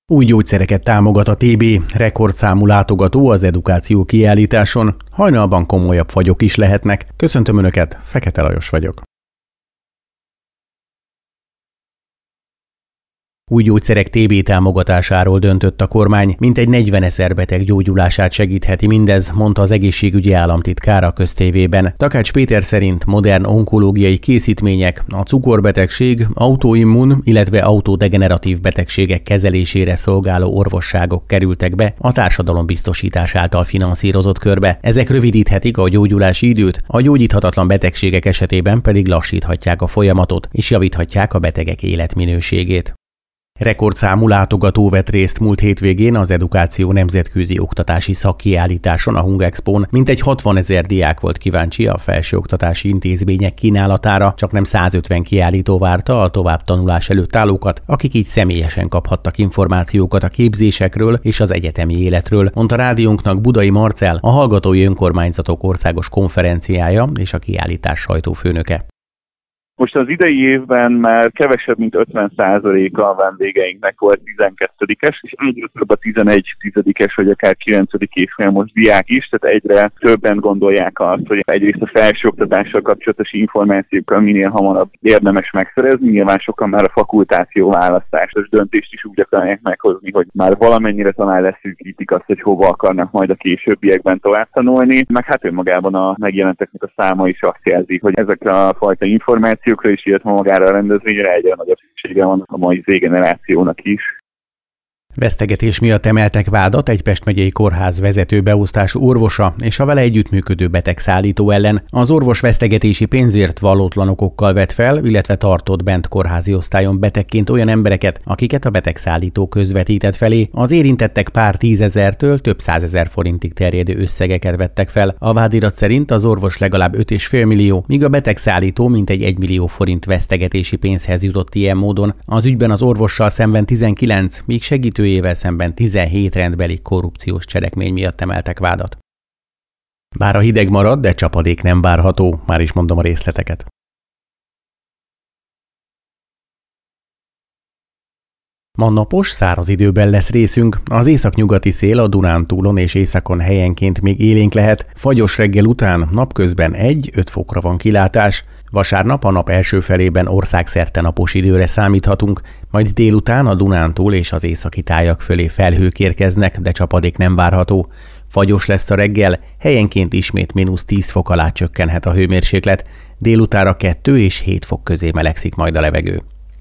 Új gyógyszereket támogat a TB, rekordszámú látogató az edukáció kiállításon, hajnalban komolyabb fagyok is lehetnek. Köszöntöm Önöket, Fekete Lajos vagyok. Új gyógyszerek TB támogatásáról döntött a kormány, mintegy 40 000 beteg gyógyulását segítheti mindez, mondta az egészségügyi államtitkár a Köztévében. Takács Péter szerint modern onkológiai készítmények, a cukorbetegség, autoimmun, illetve autodegeneratív betegségek kezelésére szolgáló orvosságok kerültek be a társadalombiztosítás által finanszírozott körbe. Ezek rövidíthetik a gyógyulási időt, a gyógyíthatatlan betegségek esetében pedig lassíthatják a folyamatot és javíthatják a betegek életminőségét. Rekordszámú látogató vett részt múlt hétvégén az Edukáció nemzetközi oktatási szakkiállításon a Hungexpón. Mintegy 60 000 diák volt kíváncsi a felsőoktatási intézmények kínálatára, csaknem 150 kiállító várta a továbbtanulás előtt állókat, akik így személyesen kaphattak információkat a képzésekről és az egyetemi életről, mondta rádiónknak Budai Marcell, a Hallgatói Önkormányzatok Országos Konferenciája és a kiállítás sajtófőnöke. Most az idei évben már kevesebb, mint 50%-a a vendégeinknek volt 12-es, és egyre több a 11-10-es, vagy akár 9. évfolyam most diák is, tehát egyre többen gondolják azt, hogy egyrészt a felsőoktatással kapcsolatos információkkal minél hamarabb érdemes megszerezni, nyilván sokan már a fakultáció választásos döntést is úgy akarják meghozni, hogy már valamennyire talán leszűkítik azt, hogy hova akarnak majd a későbbiekben tovább tanulni, meg hát önmagában a megjelenteknek a száma is azt jelzi, hogy ezekre a fajta információkra is, illetve magára a rendezvényre egyre nagyobb szüksége van a mai Z-generációnak is. Vesztegetés miatt emeltek vádat egy Pest megyei kórház vezető beosztású orvosa és a vele együttműködő betegszállító ellen. Az orvos vesztegetési pénzért valótlan okokkal vett fel, illetve tartott bent kórházi osztályon betegként olyan embereket, akiket a betegszállító közvetített felé. Az érintettek pár 10 000-től több 100 000 forintig terjedő összegeket vettek fel. A vádirat szerint az orvos legalább 5,5 millió, míg a betegszállító mintegy 1 millió forint vesztegetési pénzhez jutott ilyen módon. Az ügyben az orvossal szemben 19, míg segítőjével szemben 17 rendbeli korrupciós cselekmény miatt emeltek vádat. Bár a hideg marad, de csapadék nem várható, már is mondom a részleteket. Ma napos, száraz időben lesz részünk. Az északnyugati szél a Dunántúlon és északon helyenként még élénk lehet. Fagyos reggel után napközben 1-5 fokra van kilátás. Vasárnap a nap első felében országszerte napos időre számíthatunk, majd délután a Dunántúl és az északi tájak fölé felhők érkeznek, de csapadék nem várható. Fagyos lesz a reggel, helyenként ismét -10 fok alá csökkenhet a hőmérséklet, délutánra 2 és 7 fok közé melegszik majd a levegő.